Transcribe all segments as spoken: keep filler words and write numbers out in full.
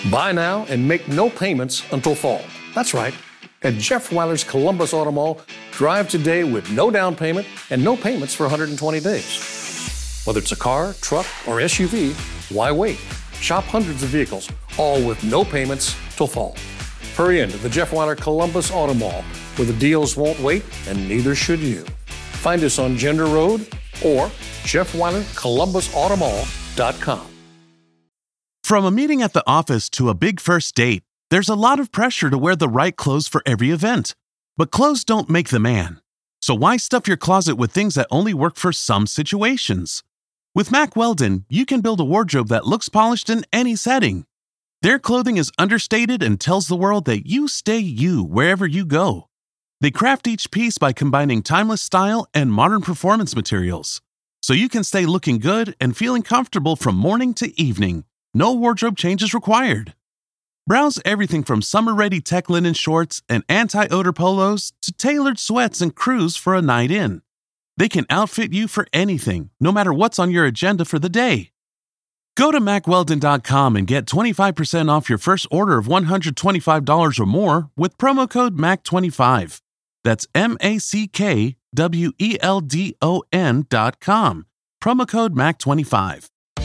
Buy now and make no payments until fall. That's right. At Jeff Weiler's Columbus Auto Mall, drive today with no down payment and no payments for one hundred twenty days. Whether it's a car, truck, or S U V, why wait? Shop hundreds of vehicles, all with no payments till fall. Hurry into the Jeff Weiler Columbus Auto Mall, where the deals won't wait and neither should you. Find us on Gender Road or Jeff Weiler Columbus Auto Mall dot com. From a meeting at the office to a big first date, there's a lot of pressure to wear the right clothes for every event. But clothes don't make the man. So why stuff your closet with things that only work for some situations? With Mack Weldon, you can build a wardrobe that looks polished in any setting. Their clothing is understated and tells the world that you stay you wherever you go. They craft each piece by combining timeless style and modern performance materials, so you can stay looking good and feeling comfortable from morning to evening. No wardrobe changes required. Browse everything from summer-ready tech linen shorts and anti-odor polos to tailored sweats and crews for a night in. They can outfit you for anything, no matter what's on your agenda for the day. Go to Mack Weldon dot com and get twenty-five percent off your first order of one hundred twenty-five dollars or more with promo code M A C twenty-five. That's M A C K W E L D O N dot com. Promo code M A C twenty-five.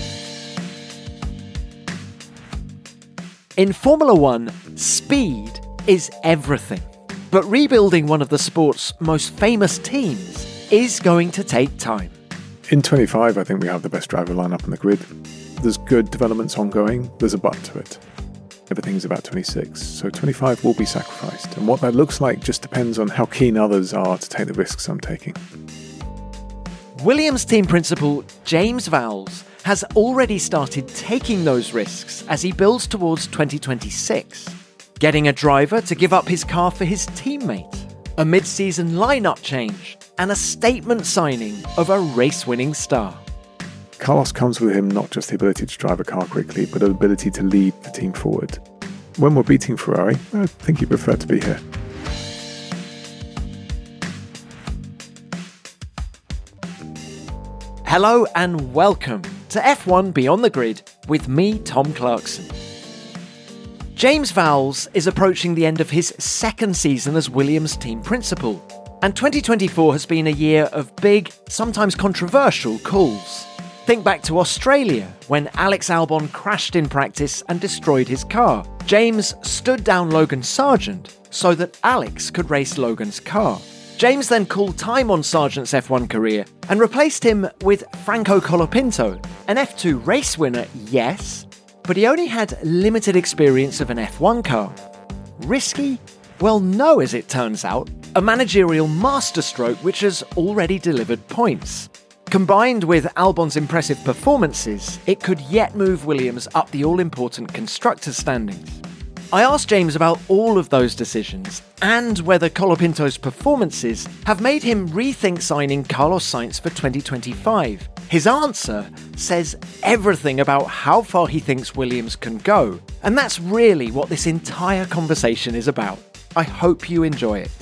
In Formula One, speed is everything. But rebuilding one of the sport's most famous teams is going to take time. In twenty-five, I think we have the best driver lineup on the grid. There's good developments ongoing. There's a but to it. Everything's about twenty-six, so twenty-five will be sacrificed. And what that looks like just depends on how keen others are to take the risks I'm taking. Williams team principal James Vowles has already started taking those risks as he builds towards twenty twenty-six. Getting a driver to give up his car for his teammate, a mid-season lineup change, and a statement signing of a race-winning star. Carlos comes with him not just the ability to drive a car quickly, but the ability to lead the team forward. When we're beating Ferrari, I think he'd prefer to be here. Hello and welcome to F one Beyond the Grid with me, Tom Clarkson. James Vowles is approaching the end of his second season as Williams team principal, and twenty twenty-four has been a year of big, sometimes controversial calls. Think back to Australia, when Alex Albon crashed in practice and destroyed his car. James stood down Logan Sargent so that Alex could race Logan's car. James then called time on Sargent's F one career and replaced him with Franco Colapinto, an F two race winner, yes, but he only had limited experience of an F one car. Risky? Well, no, as it turns out. A managerial masterstroke which has already delivered points. Combined with Albon's impressive performances, it could yet move Williams up the all-important constructors' standings. I asked James about all of those decisions and whether Colapinto's performances have made him rethink signing Carlos Sainz for twenty twenty-five. His answer says everything about how far he thinks Williams can go, and that's really what this entire conversation is about. I hope you enjoy it.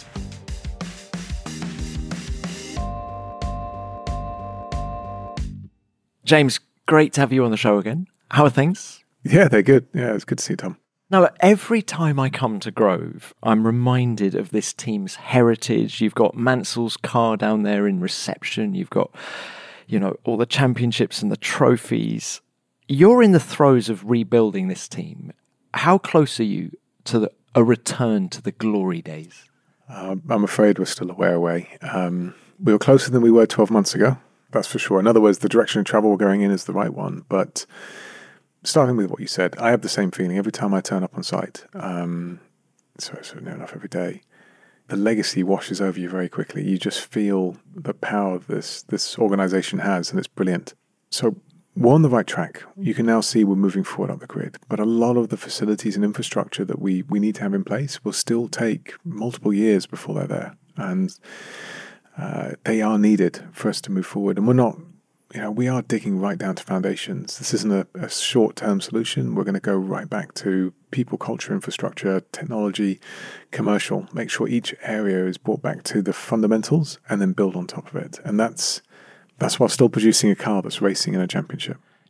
James, great to have you on the show again. How are things? Yeah, they're good. Yeah, it's good to see you, Tom. Now, every time I come to Grove, I'm reminded of this team's heritage. You've got Mansell's car down there in reception. You've got, you know, all the championships and the trophies. You're in the throes of rebuilding this team. How close are you to the, a return to the glory days? Uh, I'm afraid we're still a way away. Um, we were closer than we were twelve months ago, that's for sure. In other words, the direction of travel we're going in is the right one. But starting with what you said, I have the same feeling every time I turn up on site. Um, so it's near enough every day. The legacy washes over you very quickly. You just feel the power this this organization has, and it's brilliant. So we're on the right track. You can now see we're moving forward up the grid. But a lot of the facilities and infrastructure that we, we need to have in place will still take multiple years before they're there. And uh, they are needed for us to move forward. And we're not, you know, we are digging right down to foundations. This isn't a, a short-term solution. We're going to go right back to people, culture, infrastructure, technology, commercial. Make sure each area is brought back to the fundamentals and then build on top of it. And that's that's while still producing a car that's racing in a championship.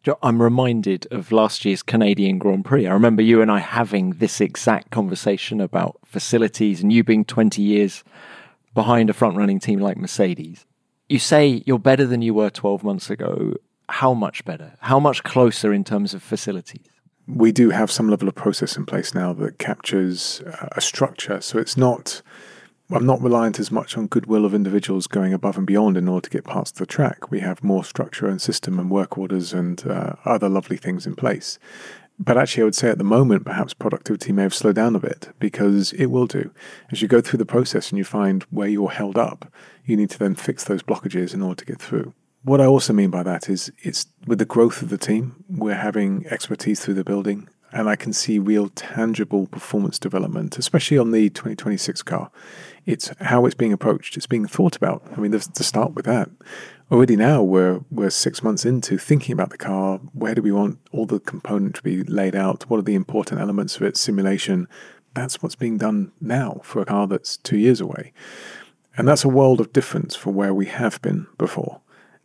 I'm reminded of last year's Canadian Grand Prix. I remember you and I having this exact conversation about facilities and you being twenty years behind a front-running team like Mercedes. You say you're better than you were twelve months ago. How much better? How much closer in terms of facilities? We do have some level of process in place now that captures uh, a structure. So it's not... I'm not reliant as much on goodwill of individuals going above and beyond in order to get past the track. We have more structure and system and work orders and uh, other lovely things in place. But actually, I would say at the moment, perhaps productivity may have slowed down a bit, because it will do. As you go through the process and you find where you're held up, you need to then fix those blockages in order to get through. What I also mean by that is it's with the growth of the team, we're having expertise through the building, and I can see real tangible performance development, especially on the twenty twenty-six car. It's how it's being approached. It's being thought about. I mean, to start with that, already now we're we're six months into thinking about the car. Where do we want all the components to be laid out? What are the important elements of it? Simulation. That's what's being done now for a car that's two years away. And that's a world of difference for where we have been before.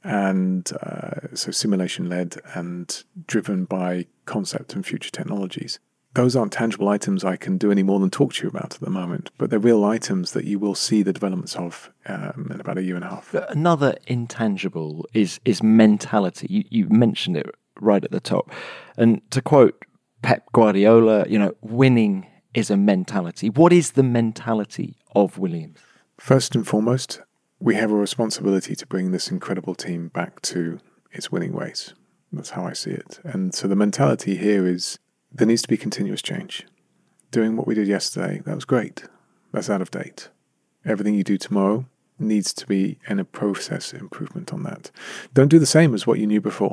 And uh, so simulation-led and driven by concept and future technologies. Those aren't tangible items I can do any more than talk to you about at the moment, but they're real items that you will see the developments of um, in about a year and a half. Another intangible is is mentality. You, you mentioned it right at the top. And to quote Pep Guardiola, you know, winning is a mentality. What is the mentality of Williams? First and foremost, we have a responsibility to bring this incredible team back to its winning ways. That's how I see it. And so the mentality here is there needs to be continuous change. Doing what we did yesterday, that was great. That's out of date. Everything you do tomorrow needs to be in a process improvement on that. Don't do the same as what you knew before.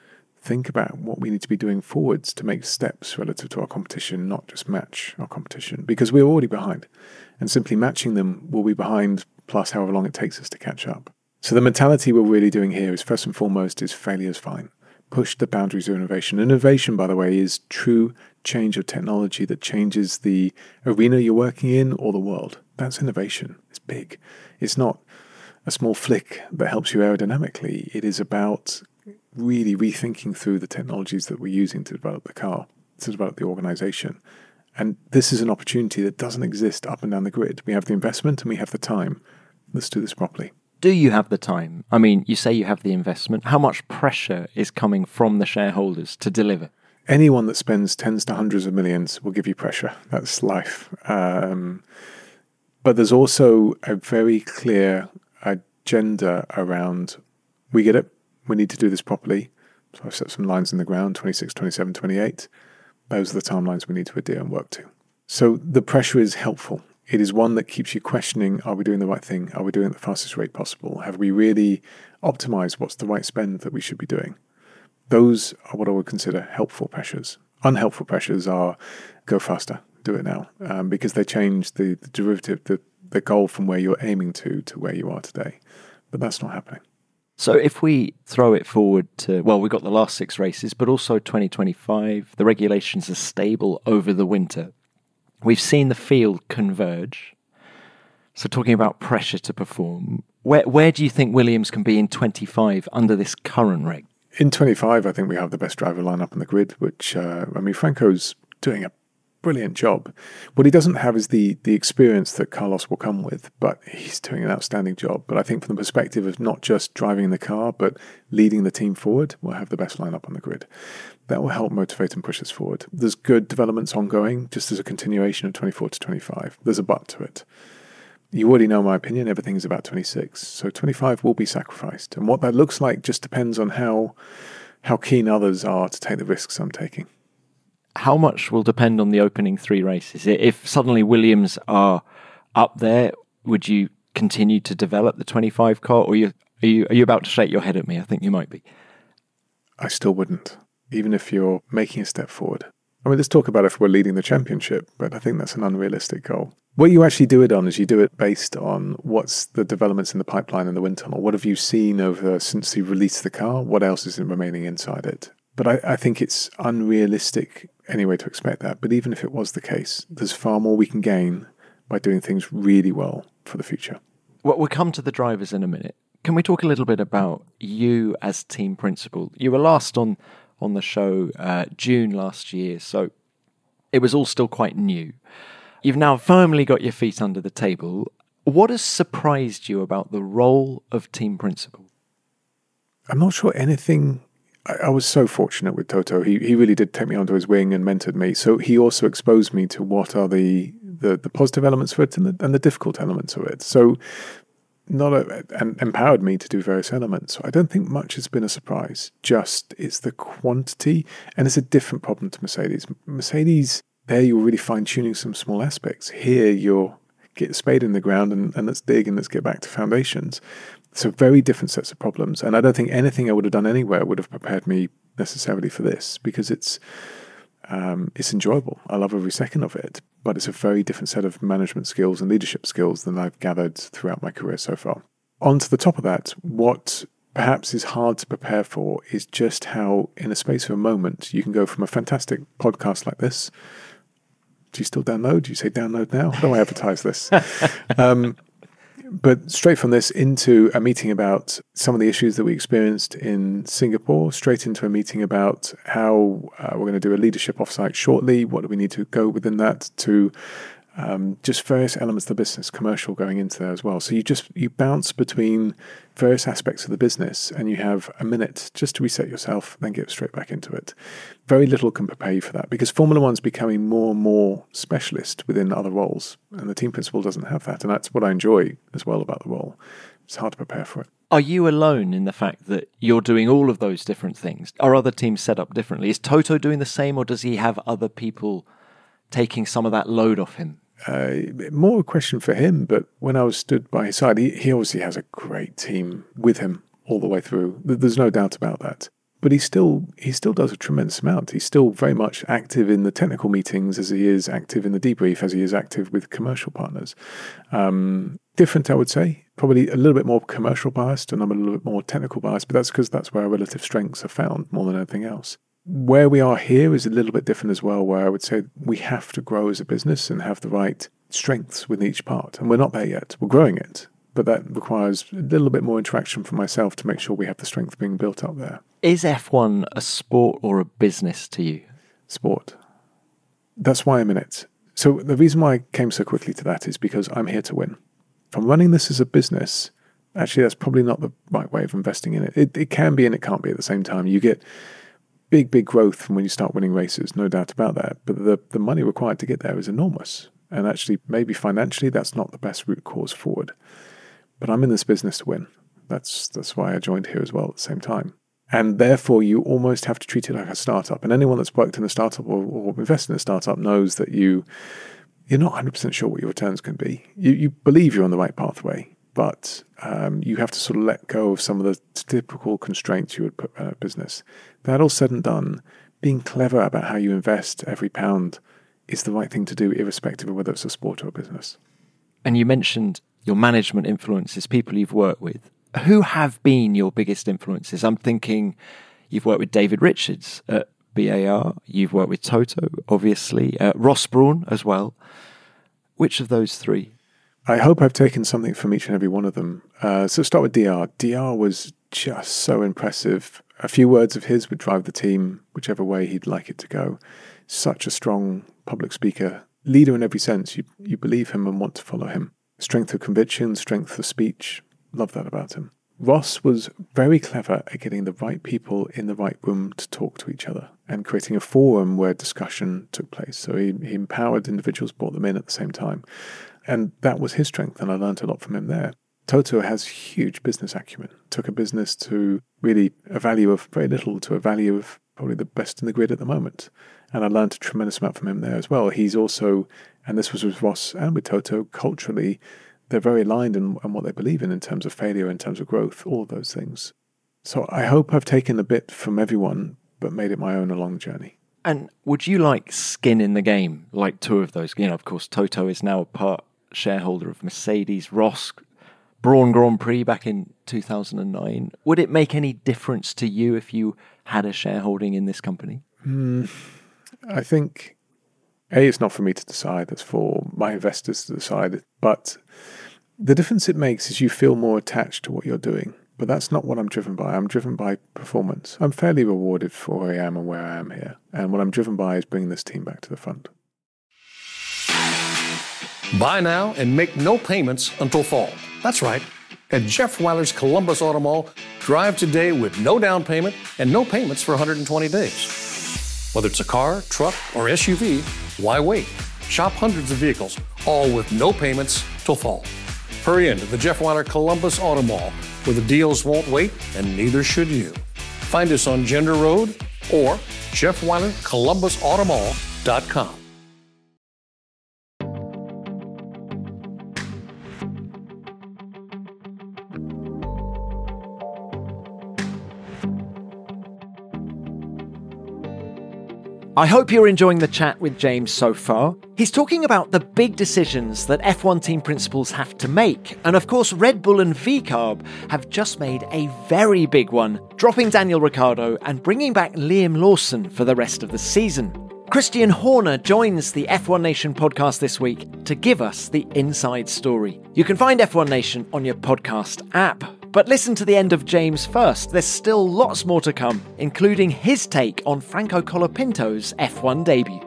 Think about what we need to be doing forwards to make steps relative to our competition, not just match our competition, because we're already behind. And simply matching them will be behind plus however long it takes us to catch up. So the mentality we're really doing here is first and foremost is failure's fine. Push the boundaries of innovation. Innovation, by the way, is true change of technology that changes the arena you're working in or the world. That's innovation. It's big. It's not a small flick that helps you aerodynamically. It is about really rethinking through the technologies that we're using to develop the car, to develop the organization. And this is an opportunity that doesn't exist up and down the grid. We have the investment and we have the time. Let's do this properly. Do you have the time? I mean, you say you have the investment. How much pressure is coming from the shareholders to deliver? Anyone that spends tens to hundreds of millions will give you pressure. That's life. Um, but there's also a very clear agenda around, we get it, we need to do this properly. So I've set some lines in the ground, twenty-six, twenty-seven, twenty-eight. Those are the timelines we need to adhere and work to. So the pressure is helpful. It is one that keeps you questioning, are we doing the right thing? Are we doing it at the fastest rate possible? Have we really optimized what's the right spend that we should be doing? Those are what I would consider helpful pressures. Unhelpful pressures are go faster, do it now, um, because they change the, the derivative, the, the goal from where you're aiming to to where you are today. But that's not happening. So if we throw it forward to, well, we've got the last six races, but also twenty twenty-five, the regulations are stable over the winter. We've seen the field converge. So talking about pressure to perform, where where do you think Williams can be in twenty-five under this current reg? In twenty-five, I think we have the best driver lineup on the grid, which, uh, I mean, Franco's doing a brilliant job. What he doesn't have is the the experience that Carlos will come with, but he's doing an outstanding job. But I think from the perspective of not just driving the car, but leading the team forward, we'll have the best lineup on the grid. That will help motivate and push us forward. There's good developments ongoing, just as a continuation of twenty-four to twenty-five. There's a but to it. You already know my opinion, everything is about twenty-six. So twenty-five will be sacrificed. And what that looks like just depends on how how keen others are to take the risks I'm taking. How much will depend on the opening three races? If suddenly Williams are up there, would you continue to develop the twenty-five car, or are you, are you, are you about to shake your head at me? I think you might be. I still wouldn't, even if you're making a step forward. I mean, let's talk about if we're leading the championship, but I think that's an unrealistic goal. What you actually do it on is you do it based on what's the developments in the pipeline in the wind tunnel. What have you seen over since you released the car? What else is remaining inside it? But I, I think it's unrealistic anyway to expect that. But even if it was the case, there's far more we can gain by doing things really well for the future. Well, we'll come to the drivers in a minute. Can we talk a little bit about you as team principal? You were last on on the show uh, June last year, so it was all still quite new. You've now firmly got your feet under the table. What has surprised you about the role of team principal? I'm not sure anything. I, I was so fortunate with Toto. He he really did take me under his wing and mentored me. So he also exposed me to what are the the, the positive elements of it and the, and the difficult elements of it. So not a, and empowered me to do various elements. So I don't think much has been a surprise. Just it's the quantity, and it's a different problem to Mercedes. Mercedes, there you're really fine tuning some small aspects. Here you're get a spade in the ground and, and let's dig and let's get back to foundations. So very different sets of problems. And I don't think anything I would have done anywhere would have prepared me necessarily for this, because it's um, it's enjoyable. I love every second of it, but it's a very different set of management skills and leadership skills than I've gathered throughout my career so far. On to the top of that, what perhaps is hard to prepare for is just how in a space of a moment you can go from a fantastic podcast like this. Do you still download? Do you say download now? How do I advertise this? um, but straight from this into a meeting about some of the issues that we experienced in Singapore, straight into a meeting about how uh, we're going to do a leadership offsite shortly. What do we need to go within that to um, just various elements of the business, commercial going into there as well. So you just, you bounce between various aspects of the business and you have a minute just to reset yourself, then get straight back into it. Very little can prepare you for that because Formula One's becoming more and more specialist within other roles, and the team principal doesn't have that, and that's what I enjoy as well about the role. It's hard to prepare for it. Are you alone in the fact that you're doing all of those different things? Are other teams set up differently? Is Toto doing the same, or does he have other people taking some of that load off him? Uh, more a question for him, but when I was stood by his side, he, he obviously has a great team with him all the way through. There's no doubt about that. But he still he still does a tremendous amount. He's still very much active in the technical meetings as he is active in the debrief, as he is active with commercial partners. Um, different, I would say. Probably a little bit more commercial biased and I'm a little bit more technical biased, but that's because that's where our relative strengths are found more than anything else. Where we are here is a little bit different as well, where I would say we have to grow as a business and have the right strengths within each part. And we're not there yet. We're growing it. But that requires a little bit more interaction from myself to make sure we have the strength being built up there. Is F one a sport or a business to you? Sport. That's why I'm in it. So the reason why I came so quickly to that is because I'm here to win. If I'm running this as a business, actually that's probably not the right way of investing in it. It, it can be and it can't be at the same time. You get big, big growth from when you start winning races, no doubt about that. But the, the money required to get there is enormous. And actually, maybe financially, that's not the best route cause forward. But I'm in this business to win. That's that's why I joined here as well at the same time. And therefore, you almost have to treat it like a startup. And anyone that's worked in a startup or, or invested in a startup knows that you, you're not one hundred percent sure what your returns can be. You, you believe you're on the right pathway, but um, you have to sort of let go of some of the typical constraints you would put in a business. That all said and done, being clever about how you invest every pound is the right thing to do, irrespective of whether it's a sport or a business. And you mentioned your management influences, people you've worked with. Who have been your biggest influences? I'm thinking you've worked with David Richards at B A R, you've worked with Toto, obviously, uh, Ross Brawn as well. Which of those three? I hope I've taken something from each and every one of them. Uh, so start with D R. D R was just so impressive. A few words of his would drive the team whichever way he'd like it to go. Such a strong public speaker, leader in every sense. You you believe him and want to follow him. Strength of conviction, strength of speech. Love that about him. Ross was very clever at getting the right people in the right room to talk to each other and creating a forum where discussion took place. So he, he empowered individuals, brought them in at the same time. And that was his strength, and I learned a lot from him there. Toto has huge business acumen. Took a business to really a value of very little to a value of probably the best in the grid at the moment. And I learned a tremendous amount from him there as well. He's also, and this was with Ross and with Toto, culturally, they're very aligned in, in what they believe in in terms of failure, in terms of growth, all of those things. So I hope I've taken a bit from everyone, but made it my own along the journey. And would you like skin in the game, like two of those? You know, of course, Toto is now a part shareholder of Mercedes. Ross, Brawn Grand Prix back in two thousand nine. Would it make any difference to you if you had a shareholding in this company? Mm, I think, A, it's not for me to decide. It's for my investors to decide. But the difference it makes is you feel more attached to what you're doing. But that's not what I'm driven by. I'm driven by performance. I'm fairly rewarded for where I am and where I am here. And what I'm driven by is bringing this team back to the front. Buy now and make no payments until fall. That's right. At Jeff Wyler's Columbus Auto Mall, drive today with no down payment and no payments for one hundred twenty days. Whether it's a car, truck, or S U V, why wait? Shop hundreds of vehicles, all with no payments till fall. Hurry into the Jeff Wyler Columbus Auto Mall, where the deals won't wait and neither should you. Find us on Gender Road or Jeff Wyler Columbus Auto Mall dot com. I hope you're enjoying the chat with James so far. He's talking about the big decisions that F one team principals have to make. And of course, Red Bull and V CARB have just made a very big one, dropping Daniel Ricciardo and bringing back Liam Lawson for the rest of the season. Christian Horner joins the F one Nation podcast this week to give us the inside story. You can find F one Nation on your podcast app. But listen to the end of James first. There's still lots more to come, including his take on Franco Colapinto's F one debut.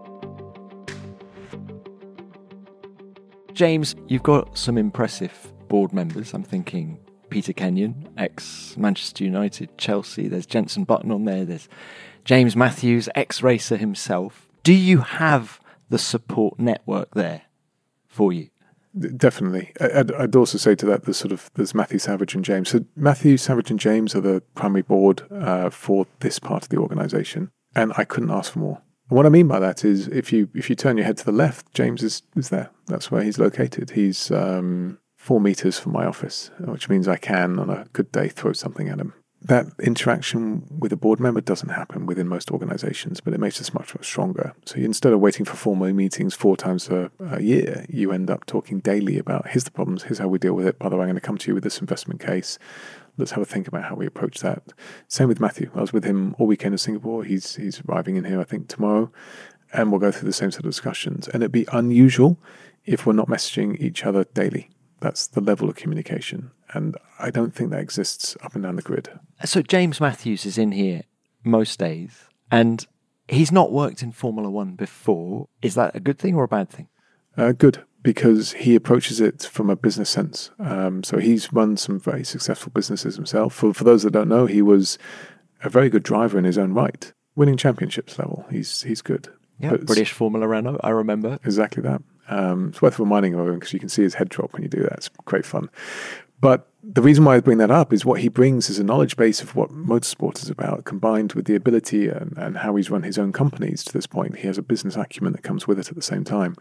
James, you've got some impressive board members. I'm thinking Peter Kenyon, ex-Manchester United, Chelsea. There's Jenson Button on there. There's James Matthews, ex-racer himself. Do you have the support network there for you? Definitely. I'd, I'd also say to that, there's sort of there's Matthew Savage and James. So Matthew Savage and James are the primary board uh, for this part of the organisation, and I couldn't ask for more. And what I mean by that is, if you if you turn your head to the left, James is is there. That's where he's located. He's um, four meters from my office, which means I can, on a good day, throw something at him. That interaction with a board member doesn't happen within most organizations, but it makes us much, much stronger. So you, instead of waiting for formal meetings four times a, a year, you end up talking daily about, here's the problems, here's how we deal with it. By the way, I'm going to come to you with this investment case. Let's have a think about how we approach that. Same with Matthew. I was with him all weekend in Singapore. He's he's arriving in here, I think, tomorrow. And we'll go through the same sort of discussions. And it'd be unusual if we're not messaging each other daily. That's the level of communication. And I don't think that exists up and down the grid. So James Matthews is in here most days, and he's not worked in Formula One before. Is that a good thing or a bad thing? Uh, good, because he approaches it from a business sense. Um, so he's run some very successful businesses himself. For, for those that don't know, he was a very good driver in his own right, winning championships level. He's he's good. Yeah, but British Formula Renault, I remember. Exactly that. Um, it's worth reminding of him because you can see his head drop when you do that. It's great fun. But the reason why I bring that up is what he brings is a knowledge base of what motorsport is about, combined with the ability and, and how he's run his own companies to this point. He has a business acumen that comes with it at the same time.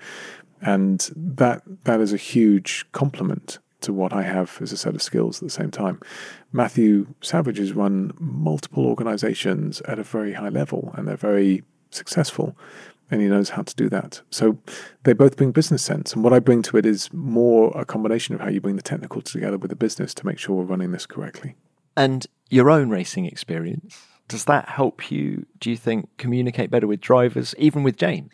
And that that is a huge complement to what I have as a set of skills at the same time. Matthew Savage has run multiple organizations at a very high level, and they're very successful. And he knows how to do that. So they both bring business sense. And what I bring to it is more a combination of how you bring the technical together with the business to make sure we're running this correctly. And your own racing experience, does that help you, do you think, communicate better with drivers, even with James?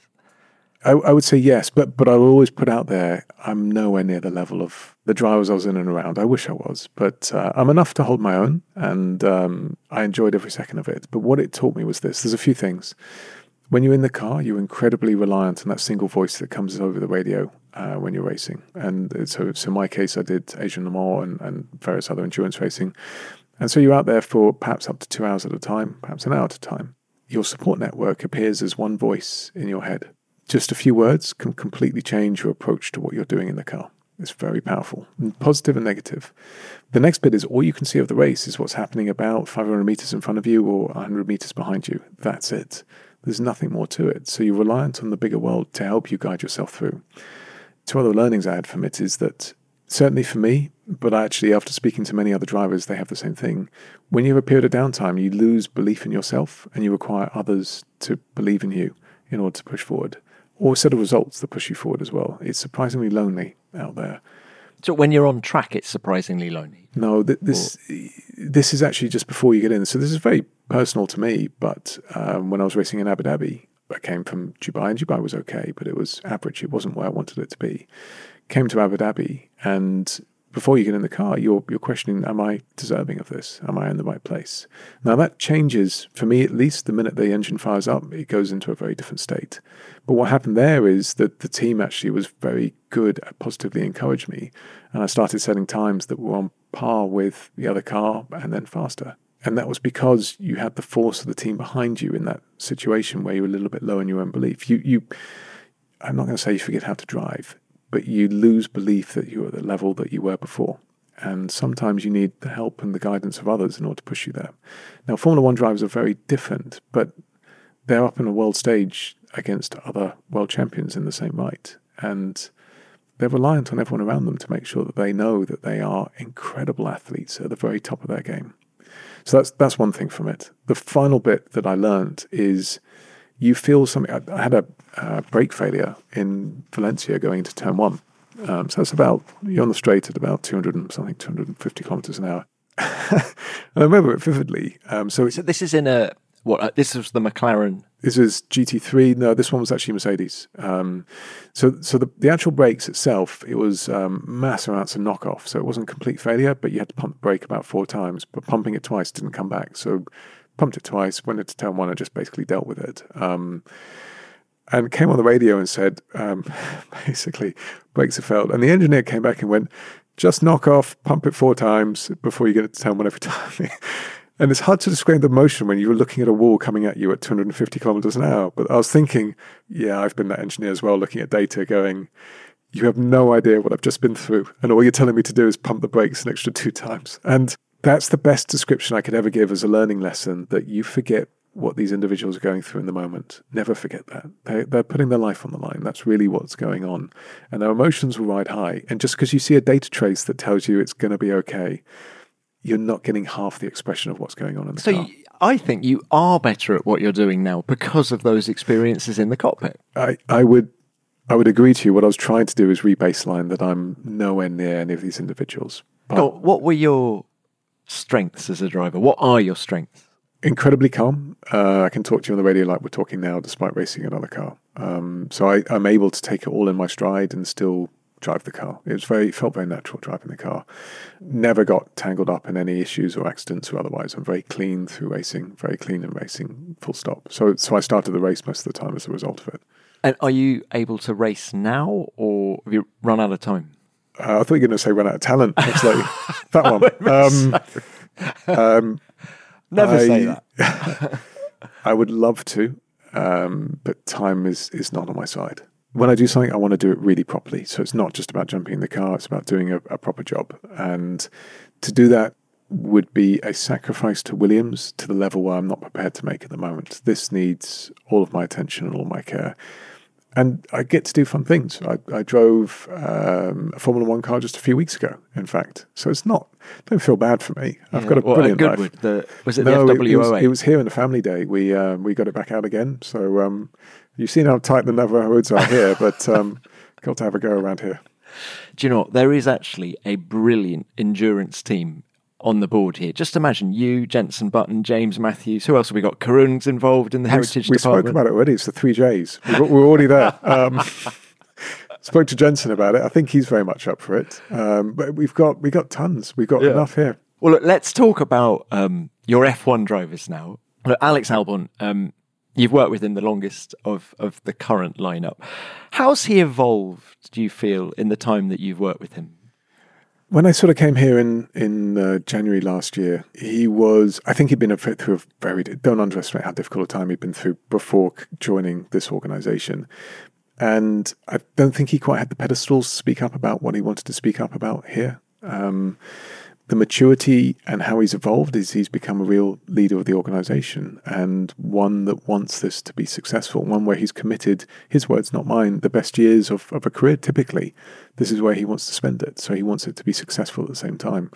I, I would say yes, but but I'll always put out there, I'm nowhere near the level of the drivers I was in and around. I wish I was, but uh, I'm enough to hold my own, and um, I enjoyed every second of it. But what it taught me was this. There's a few things. When you're in the car, you're incredibly reliant on that single voice that comes over the radio uh, when you're racing. And so, so in my case, I did Asian Le Mans and, and various other endurance racing. And so you're out there for perhaps up to two hours at a time, perhaps an hour at a time. Your support network appears as one voice in your head. Just a few words can completely change your approach to what you're doing in the car. It's very powerful, positive and negative. The next bit is all you can see of the race is what's happening about five hundred meters in front of you or one hundred meters behind you. That's it. There's nothing more to it. So you're reliant on the bigger world to help you guide yourself through. Two other learnings I had from it is that, certainly for me, but actually after speaking to many other drivers, they have the same thing. When you have a period of downtime, you lose belief in yourself and you require others to believe in you in order to push forward. Or a set of results that push you forward as well. It's surprisingly lonely out there. So when you're on track, it's surprisingly lonely? No, th- this or... this is actually just before you get in. So this is very personal to me, but um, when I was racing in Abu Dhabi, I came from Dubai, and Dubai was okay, but it was average. It wasn't where I wanted it to be. Came to Abu Dhabi, and before you get in the car, you're you're questioning, am I deserving of this? Am I in the right place? Now that changes, for me at least, the minute the engine fires up, it goes into a very different state. But what happened there is that the team actually was very good at positively encourage me. And I started setting times that were on par with the other car and then faster. And that was because you had the force of the team behind you in that situation where you were a little bit low in your own belief. You, you, I'm not going to say you forget how to drive, but you lose belief that you're at the level that you were before. And sometimes you need the help and the guidance of others in order to push you there. Now, Formula One drivers are very different, but they're up on a world stage against other world champions in the same right. And they're reliant on everyone around them to make sure that they know that they are incredible athletes at the very top of their game. So that's that's one thing from it. The final bit that I learned is you feel something. I, I had a uh, brake failure in Valencia going into turn one. Um, so that's about, you're on the straight at about two hundred and something, two hundred fifty kilometers an hour. And I remember it vividly. Um, so, so this is in a, what, uh, this was the McLaren. This was G T three. No, this one was actually Mercedes. Um, so so the, the actual brakes itself, it was um, mass amounts of knockoff. So it wasn't complete failure, but you had to pump the brake about four times. But pumping it twice didn't come back. So pumped it twice, went into turn one and just basically dealt with it. Um, and came on the radio and said, um, basically, brakes have failed. And the engineer came back and went, just knock off, pump it four times before you get it to turn one every time. And it's hard to describe the emotion when you're looking at a wall coming at you at two hundred fifty kilometers an hour. But I was thinking, yeah, I've been that engineer as well, looking at data going, you have no idea what I've just been through. And all you're telling me to do is pump the brakes an extra two times. And that's the best description I could ever give as a learning lesson, that you forget what these individuals are going through in the moment. Never forget that. They, they're putting their life on the line. That's really what's going on. And their emotions will ride high. And just because you see a data trace that tells you it's going to be okay, you're not getting half the expression of what's going on in the so car. So I think you are better at what you're doing now because of those experiences in the cockpit. I, I would I would agree to you. What I was trying to do is re-baseline that I'm nowhere near any of these individuals. God, what were your strengths as a driver? What are your strengths? Incredibly calm. Uh, I can talk to you on the radio like we're talking now, despite racing another car. Um, so I, I'm able to take it all in my stride and still drive the car. It was very, it felt very natural driving the car. Never got tangled up in any issues or accidents or otherwise. I'm very clean through racing, very clean in racing, full stop. So, so I started the race most of the time as a result of it. And are you able to race now, or have you run out of time? Uh, I thought you were going to say run out of talent. It's like that one. Um, um, Never I, say that. I would love to, um, but time is, is not on my side. When I do something, I want to do it really properly. So it's not just about jumping in the car, it's about doing a, a proper job. And to do that would be a sacrifice to Williams to the level where I'm not prepared to make at the moment. This needs all of my attention and all my care. And I get to do fun things. I, I drove um, a Formula One car just a few weeks ago, in fact. So it's not, don't feel bad for me. I've Yeah. got a Well, brilliant Goodwood, life. The, was it no, the F W O A? It was, it was here in the family day. We uh, we got it back out again. So um, you've seen how tight the neighbourhoods are here, but um, got to have a go around here. Do you know what? There is actually a brilliant endurance team on the board here. Just imagine you, Jenson Button, James Matthews. Who else have we got? Karun's involved in the heritage we, we department. We spoke about it already. It's the three J's. We're, we're already there. Um, spoke to Jenson about it. I think he's very much up for it. Um, but we've got we got tons. We've got Yeah. enough here. Well, look, let's talk about um, your F one drivers now. Look, Alex Albon, um, you've worked with him the longest of, of the current lineup. How's he evolved, do you feel, in the time that you've worked with him? When I sort of came here in in uh, January last year, he was, I think he'd been a, through a very, don't underestimate how difficult a time he'd been through before joining this organisation. And I don't think he quite had the pedestals to speak up about what he wanted to speak up about here. Um, the maturity and how he's evolved is he's become a real leader of the organisation, and one that wants this to be successful, one where he's committed, his words, not mine, the best years of, of a career typically. This is where he wants to spend it, so he wants it to be successful at the same time.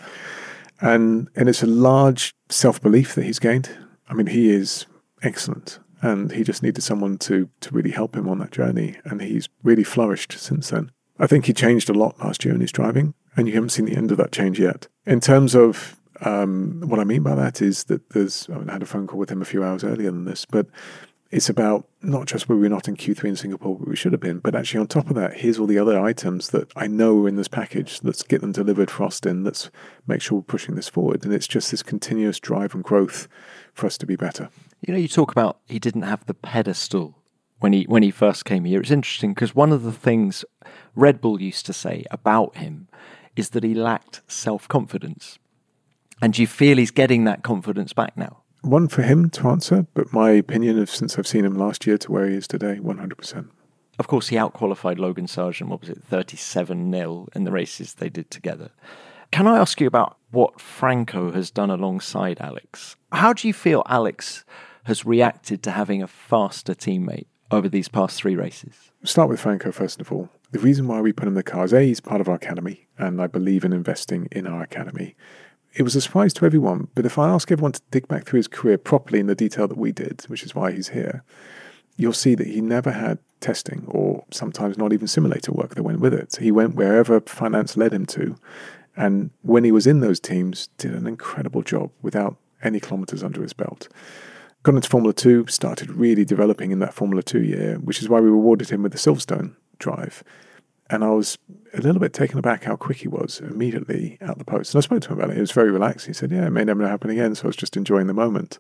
And and it's a large self-belief that he's gained. I mean, he is excellent, and he just needed someone to to really help him on that journey, and he's really flourished since then. I think he changed a lot last year in his driving, and you haven't seen the end of that change yet. In terms of um, what I mean by that is that there's, I, mean, I had a phone call with him a few hours earlier than this, but It's about not just where we're not in Q three in Singapore, but we should have been, but actually on top of that, here's all the other items that I know are in this package. Let's get them delivered for Austin. Let's make sure we're pushing this forward. And it's just this continuous drive and growth for us to be better. You know, you talk about he didn't have the pedestal when he when he first came here. It's interesting because one of the things Red Bull used to say about him is that he lacked self-confidence. And do you feel he's getting that confidence back now? One for him to answer, but my opinion of since I've seen him last year to where he is today, one hundred percent. Of course, he outqualified Logan Sargent, what was it, thirty-seven nil in the races they did together. Can I ask you about what Franco has done alongside Alex? How do you feel Alex has reacted to having a faster teammate over these past three races? Start with Franco first of all. The reason why we put him in the cars, A, he's part of our academy, and I believe in investing in our academy. It was a surprise to everyone, but if I ask everyone to dig back through his career properly in the detail that we did, which is why he's here, you'll see that he never had testing or sometimes not even simulator work that went with it. He went wherever finance led him to, and when he was in those teams, did an incredible job without any kilometres under his belt. Got into Formula two, started really developing in that Formula two year, which is why we rewarded him with the Silverstone drive. And I was a little bit taken aback how quick he was immediately out the post. And I spoke to him about it. He was very relaxed. He said, yeah, it may never happen again. So I was just enjoying the moment.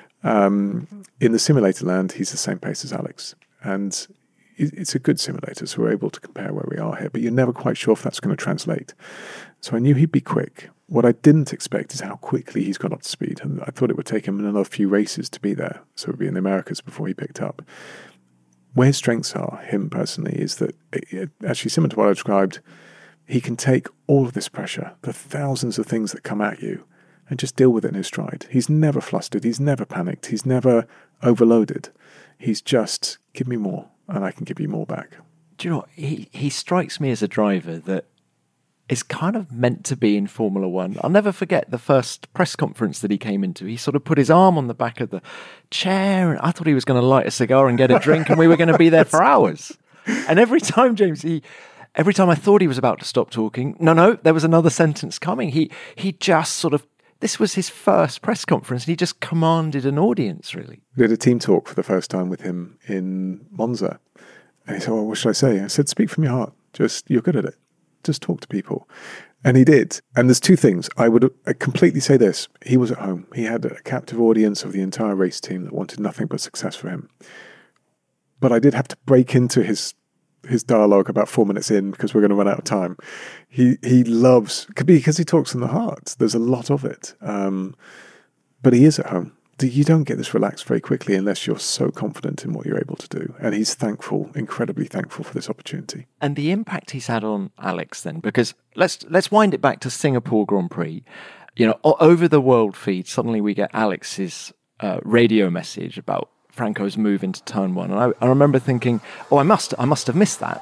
Um, in the simulator land, he's the same pace as Alex. And it's a good simulator, so we're able to compare where we are here. But you're never quite sure if that's going to translate. So I knew he'd be quick. What I didn't expect is how quickly he's got up to speed. And I thought it would take him another few races to be there. So it would be in the Americas before he picked up. Where his strengths are, him personally, is that, it, actually similar to what I described, he can take all of this pressure, the thousands of things that come at you, and just deal with it in his stride. He's never flustered, he's never panicked, he's never overloaded. He's just, give me more, and I can give you more back. Do you know what? He, he strikes me as a driver that is kind of meant to be in Formula One. I'll never forget the first press conference that he came into. He sort of put his arm on the back of the chair, and I thought he was going to light a cigar and get a drink, and we were going to be there for hours. And every time, James, he, every time I thought he was about to stop talking, no, no, there was another sentence coming. He, he just sort of, this was his first press conference, and he just commanded an audience, really. We did a team talk for the first time with him in Monza, and he said, well, what should I say? I said, speak from your heart. Just, you're good at it. Just talk to people. And he did. And there's two things. I would completely say this. He was at home. He had a captive audience of the entire race team that wanted nothing but success for him. But I did have to break into his his dialogue about four minutes in because we're going to run out of time. He he loves, because he talks from the heart. There's a lot of it. Um, but he is at home. You don't get this relaxed very quickly unless you're so confident in what you're able to do. And he's thankful, incredibly thankful for this opportunity. And the impact he's had on Alex then, because let's let's wind it back to Singapore Grand Prix. You know, over the world feed, suddenly we get Alex's uh, radio message about Franco's move into turn one. And I, I remember thinking, oh, I must, I must have missed that.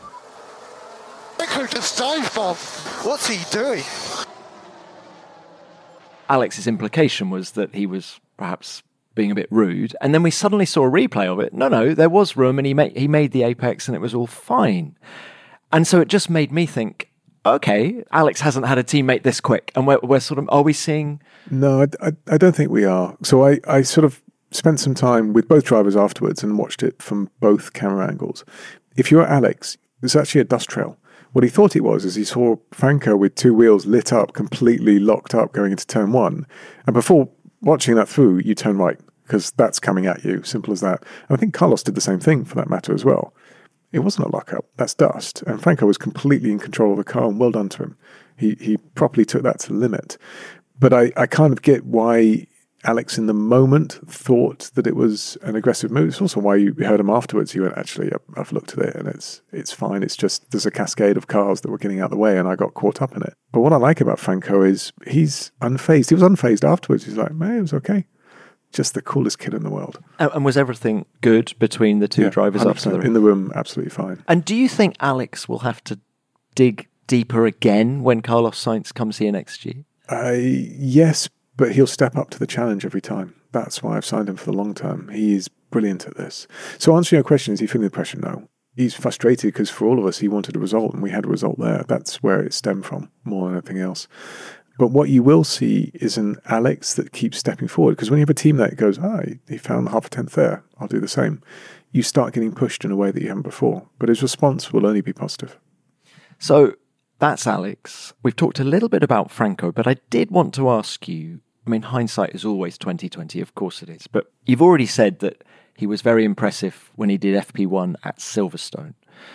Franco just dive bomb. What's he doing? Alex's implication was that he was perhaps being a bit rude, and then we suddenly saw a replay of it. No, no, there was room, and he made he made the apex, and it was all fine. And so it just made me think, okay, Alex hasn't had a teammate this quick, and we're we're sort of, are we seeing? No, I, I, I don't think we are. So I, I sort of spent some time with both drivers afterwards and watched it from both camera angles. If you're Alex, it's actually a dust trail. What he thought it was is he saw Franco with two wheels lit up, completely locked up going into turn one, and before watching that through, you turn right, because that's coming at you. Simple as that. And I think Carlos did the same thing for that matter as well. It wasn't a lockup. That's dust. And Franco was completely in control of the car, and well done to him. He he properly took that to the limit. But I, I kind of get why Alex in the moment thought that it was an aggressive move. It's also why you heard him afterwards. He went, actually, I've looked at it and it's it's fine. It's just there's a cascade of cars that were getting out of the way and I got caught up in it. But what I like about Franco is he's unfazed. He was unfazed afterwards. He's like, man, it was okay. Just the coolest kid in the world. And was everything good between the two yeah, drivers after the race? In the room, absolutely fine. And do you think Alex will have to dig deeper again when Carlos Sainz comes here next year? Uh, yes, but he'll step up to the challenge every time. That's why I've signed him for the long term. He is brilliant at this. So answering your question, is he feeling the pressure? No. He's frustrated because for all of us, he wanted a result and we had a result there. That's where it stemmed from more than anything else. But what you will see is an Alex that keeps stepping forward. Because when you have a team that goes, ah, he found half a tenth there, I'll do the same, you start getting pushed in a way that you haven't before. But his response will only be positive. So that's Alex. We've talked a little bit about Franco, but I did want to ask you, I mean, hindsight is always twenty twenty, of course it is, but you've already said that he was very impressive when he did F P one at Silverstone.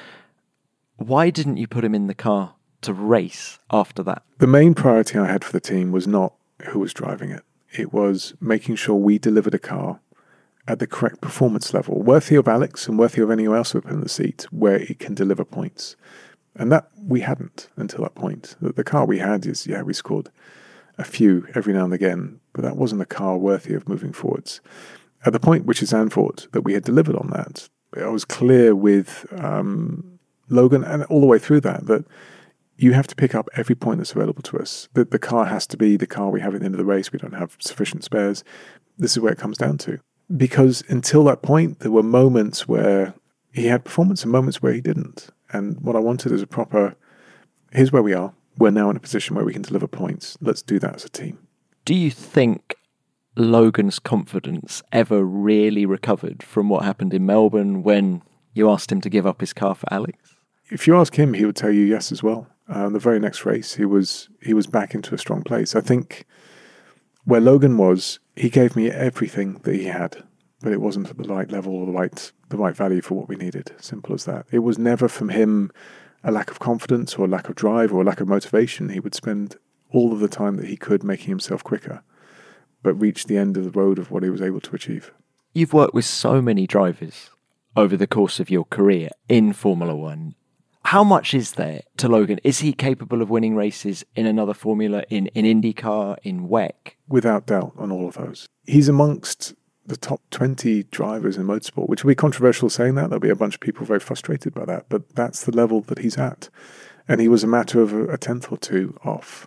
Why didn't you put him in the car to race after that? The main priority I had for the team was not who was driving it. It was making sure we delivered a car at the correct performance level, worthy of Alex and worthy of anyone else who put in the seat, where it can deliver points. And that we hadn't until that point. The, the car we had is, yeah, we scored a few every now and again, but that wasn't a car worthy of moving forwards. At the point, which is Zandvoort, that we had delivered on that, I was clear with um, Logan and all the way through that, that you have to pick up every point that's available to us. That the car has to be the car we have at the end of the race. We don't have sufficient spares. This is where it comes down to. Because until that point, there were moments where he had performance and moments where he didn't. And what I wanted is a proper, here's where we are. We're now in a position where we can deliver points. Let's do that as a team. Do you think Logan's confidence ever really recovered from what happened in Melbourne when you asked him to give up his car for Alex? If you ask him, he would tell you yes as well. Uh, the very next race, he was he was back into a strong place. I think where Logan was, he gave me everything that he had, but it wasn't at the right level or the right the right value for what we needed. Simple as that. It was never from him a lack of confidence or a lack of drive or a lack of motivation. He would spend all of the time that he could making himself quicker, but reach the end of the road of what he was able to achieve. You've worked with so many drivers over the course of your career in Formula One. How much is there to Logan? Is he capable of winning races in another formula, in, in IndyCar, in W E C? Without doubt on all of those. He's amongst the top twenty drivers in motorsport, which will be controversial saying that. There'll be a bunch of people very frustrated by that, but that's the level that he's at. And he was a matter of a, a tenth or two off.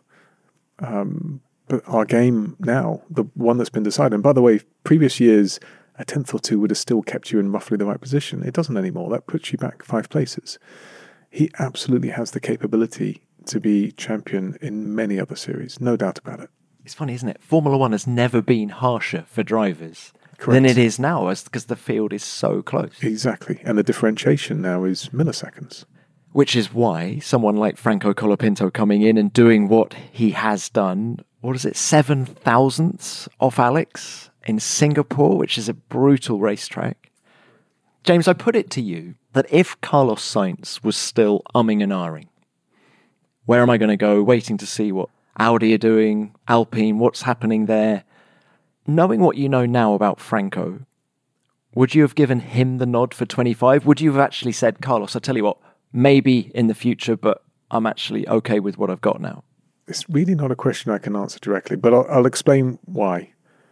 Um, but our game now, the one that's been decided, and by the way, previous years, a tenth or two would have still kept you in roughly the right position. It doesn't anymore. That puts you back five places. He absolutely has the capability to be champion in many other series, no doubt about it. It's funny, isn't it? Formula One has never been harsher for drivers Correct. than it is now, because the field is so close. Exactly. And the differentiation now is milliseconds. Which is why someone like Franco Colapinto coming in and doing what he has done, what is it, seven thousandths off Alex in Singapore, which is a brutal racetrack. James, I put it to you that if Carlos Sainz was still umming and ahhing, where am I going to go, waiting to see what Audi are doing, Alpine, what's happening there, knowing what you know now about Franco, would you have given him the nod for twenty-five? Would you have actually said, Carlos, I tell you what, maybe in the future, but I'm actually okay with what I've got now? It's really not a question I can answer directly, but I'll, I'll explain why.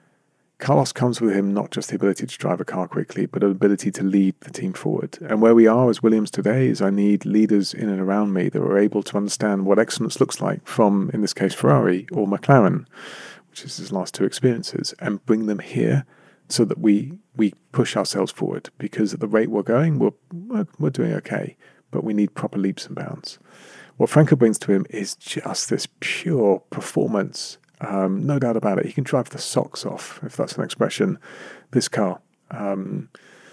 Carlos comes with him not just the ability to drive a car quickly, but an ability to lead the team forward. And where we are as Williams today is I need leaders in and around me that are able to understand what excellence looks like from, in this case, Ferrari or McLaren, which is his last two experiences, and bring them here so that we we push ourselves forward. Because at the rate we're going, we're, we're, we're doing okay, but we need proper leaps and bounds. What Franco brings to him is just this pure performance. Um, no doubt about it. He can drive the socks off, if that's an expression, this car. Um,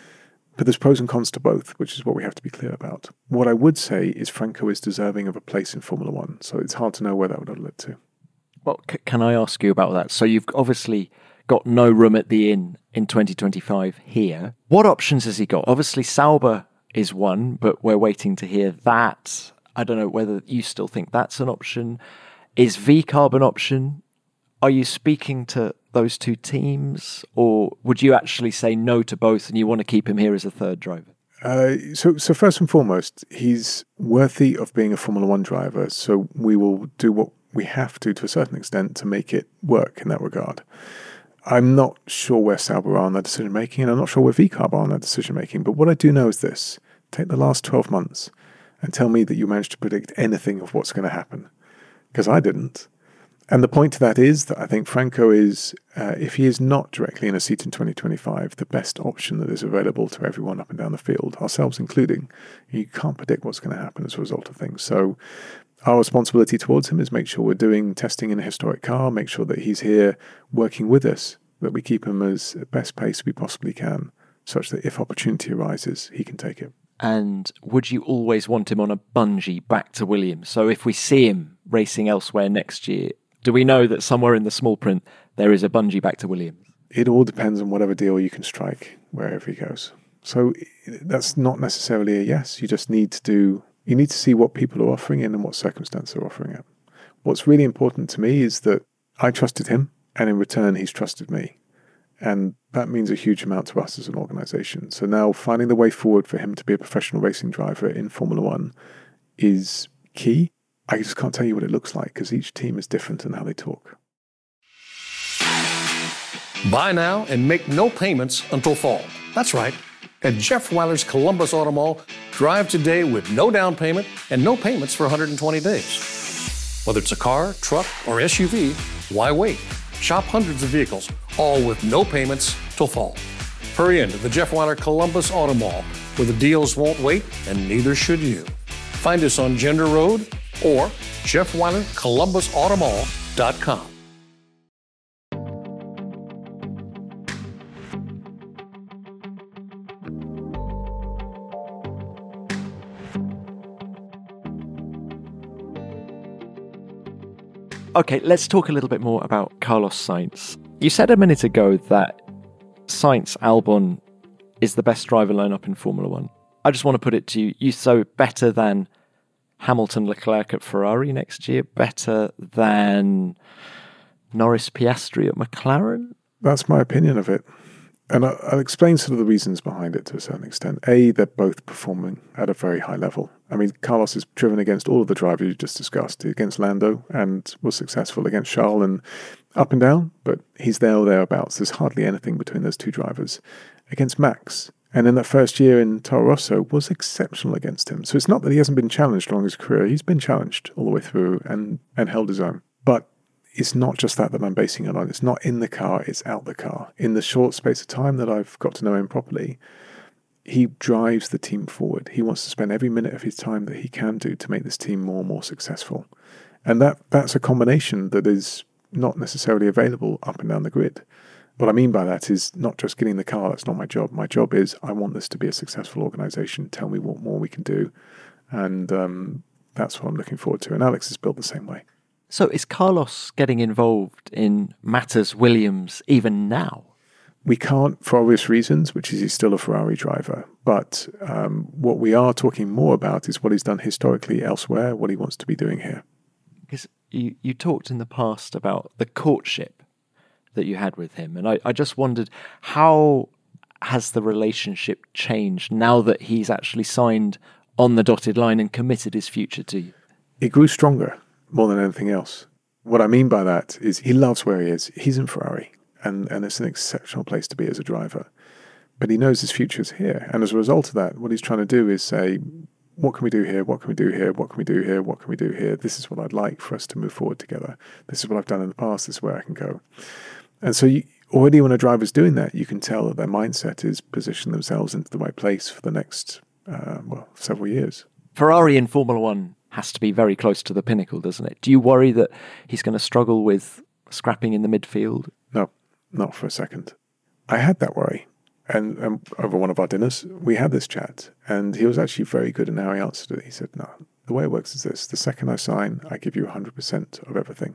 but there's pros and cons to both, which is what we have to be clear about. What I would say is Franco is deserving of a place in Formula One, so it's hard to know where that would have led to. Well, c- can I ask you about that? So you've obviously got no room at the inn in twenty twenty-five here. What options has he got? Obviously, Sauber is one, but we're waiting to hear that. I don't know whether you still think that's an option. Is V-Carb an option? Are you speaking to those two teams, or would you actually say no to both and you want to keep him here as a third driver? Uh, so, so first and foremost, he's worthy of being a Formula One driver, so we will do what we have to, to a certain extent, to make it work in that regard. I'm not sure where Sauber are on that decision-making, and I'm not sure where V-Carb are on that decision-making, but what I do know is this. Take the last twelve months and tell me that you managed to predict anything of what's going to happen, because I didn't. And the point to that is that I think Franco is, uh, if he is not directly in a seat in twenty twenty-five, the best option that is available to everyone up and down the field, ourselves including. You can't predict what's going to happen as a result of things. So Our responsibility towards him is make sure we're doing testing in a historic car, make sure that he's here working with us, that we keep him as at best pace we possibly can, such that if opportunity arises, he can take it. And would you always want him on a bungee back to Williams? So if we see him racing elsewhere next year, do we know that somewhere in the small print there is a bungee back to Williams? It all depends on whatever deal you can strike wherever he goes. So that's not necessarily a yes. You just need to do, you need to see what people are offering in and what circumstances they're offering it. What's really important to me is that I trusted him, and in return he's trusted me. And that means a huge amount to us as an organisation. So now finding the way forward for him to be a professional racing driver in Formula One is key. I just can't tell you what it looks like because each team is different in how they talk. Buy now and make no payments until fall. That's right. At Jeff Weiler's Columbus Auto Mall, drive today with no down payment and no payments for one hundred twenty days. Whether it's a car, truck, or S U V, why wait? Shop hundreds of vehicles, all with no payments till fall. Hurry into the Jeff Weiler Columbus Auto Mall, where the deals won't wait and neither should you. Find us on Gender Road or Jeff Weiler Columbus Auto Mall dot com. Okay, let's talk a little bit more about Carlos Sainz. You said a minute ago that Sainz Albon is the best driver lineup in Formula One. I just want to put it to you, you so better than Hamilton Leclerc at Ferrari next year, better than Norris Piastri at McLaren? That's my opinion of it. And I'll explain some of the reasons behind it to a certain extent. A, they're both performing at a very high level. I mean, Carlos has driven against all of the drivers you just discussed, against Lando, and was successful against Charles, and up and down, but he's there or thereabouts. There's hardly anything between those two drivers. Against Max, and in that first year in Toro Rosso, was exceptional against him. So it's not that he hasn't been challenged along his career. He's been challenged all the way through and, and held his own. But it's not just that that I'm basing it on. It's not in the car, it's out the car. In the short space of time that I've got to know him properly, he drives the team forward. He wants to spend every minute of his time that he can do to make this team more and more successful. And that that's a combination that is not necessarily available up and down the grid. What I mean by that is not just getting the car. That's not my job. My job is I want this to be a successful organisation. Tell me what more we can do. And um, that's what I'm looking forward to. And Alex is built the same way. So is Carlos getting involved in matters Williams even now? We can't for obvious reasons, which is he's still a Ferrari driver. But um, what we are talking more about is what he's done historically elsewhere, what he wants to be doing here. Because you, you talked in the past about the courtship that you had with him. And I, I just wondered, how has the relationship changed now that he's actually signed on the dotted line and committed his future to you? It grew stronger. More than anything else. What I mean by that is he loves where he is. He's in Ferrari, and, and it's an exceptional place to be as a driver. But he knows his future is here. And as a result of that, what he's trying to do is say, what can we do here? What can we do here? What can we do here? What can we do here? This is what I'd like for us to move forward together. This is what I've done in the past. This is where I can go. And so you, already when a driver's doing that, you can tell that their mindset is position themselves into the right place for the next, uh, well, several years. Ferrari in Formula One has to be very close to the pinnacle, doesn't it? Do you worry that he's going to struggle with scrapping in the midfield? No, not for a second. I had that worry. And, and over one of our dinners, we had this chat. And he was actually very good in how he answered it. He said, no, the way it works is this. The second I sign, I give you one hundred percent of everything.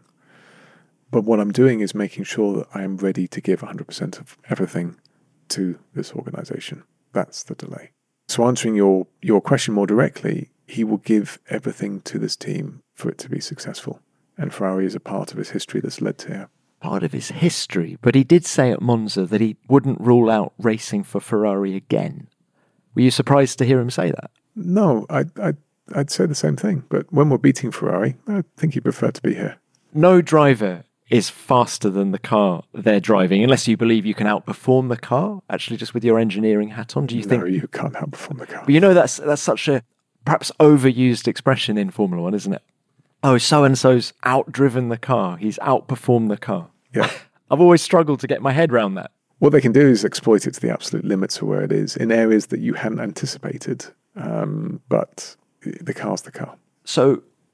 But what I'm doing is making sure that I am ready to give one hundred percent of everything to this organisation. That's the delay. So answering your, your question more directly, he will give everything to this team for it to be successful. And Ferrari is a part of his history that's led to here. Part of his history, but he did say at Monza that he wouldn't rule out racing for Ferrari again. Were you surprised to hear him say that? No, I, I, I'd say the same thing. But when we're beating Ferrari, I think he'd prefer to be here. No driver is faster than the car they're driving, unless you believe you can outperform the car, actually just with your engineering hat on. Do you no, think? No, you can't outperform the car. But you know, that's that's such a perhaps overused expression in Formula One, isn't it? Oh, so-and-so's outdriven the car. He's outperformed the car. Yeah. I've always struggled to get my head around that. What they can do is exploit it to the absolute limits of where it is in areas that you hadn't anticipated. Um, but the car's the car. So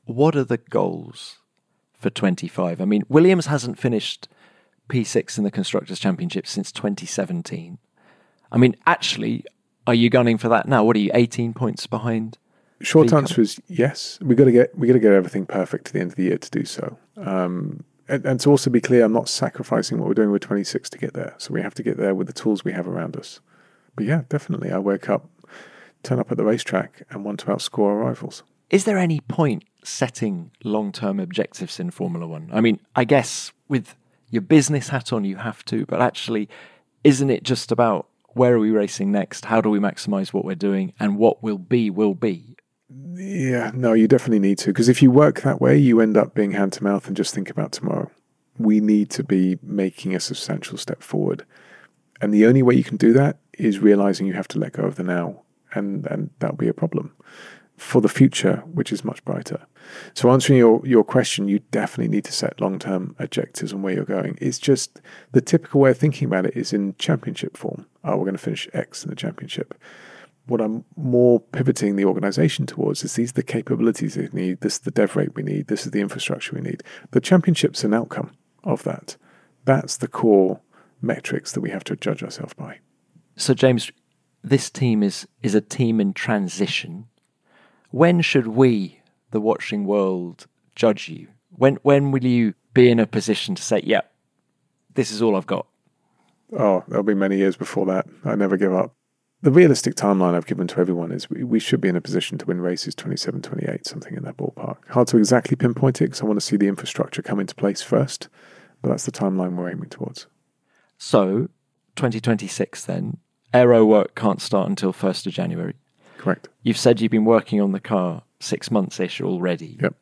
what are the goals for twenty-five? I mean, Williams hasn't finished P six in the Constructors' Championship since twenty seventeen. I mean, actually, are you gunning for that now? What are you, eighteen points behind? Short Vico? answer is yes. We got to get we got to get everything perfect to the end of the year to do so. Um, and, and to also be clear, I'm not sacrificing what we're doing with twenty-six to get there. So we have to get there with the tools we have around us. But yeah, definitely, I wake up, turn up at the racetrack, and want to outscore our rivals. Is there any point setting long-term objectives in Formula One? I mean, I guess with your business hat on, you have to, but actually, isn't it just about where are we racing next? How do we maximize what we're doing? And what will be, will be? Yeah, no, you definitely need to. Because if you work that way, you end up being hand to mouth and just think about tomorrow. We need to be making a substantial step forward. And the only way you can do that is realizing you have to let go of the now. And, and that'll be a problem for the future, which is much brighter. So answering your, your question, you definitely need to set long-term objectives on where you're going. It's just the typical way of thinking about it is in championship form. Oh, we're going to finish X in the championship. What I'm more pivoting the organization towards is these are the capabilities we need, this is the dev rate we need, this is the infrastructure we need. The championship's an outcome of that. That's the core metrics that we have to judge ourselves by. So, James, this team is is a team in transition. When should we, the watching world, judge you? When when will you be in a position to say, yeah, this is all I've got? Oh, there'll be many years before that. I never give up. The realistic timeline I've given to everyone is we, we should be in a position to win races twenty-seven, twenty-eight, something in that ballpark. Hard to exactly pinpoint it because I want to see the infrastructure come into place first, but that's the timeline we're aiming towards. So, twenty twenty-six then, aero work can't start until first of January. Correct. You've said you've been working on the car six months-ish already. Yep.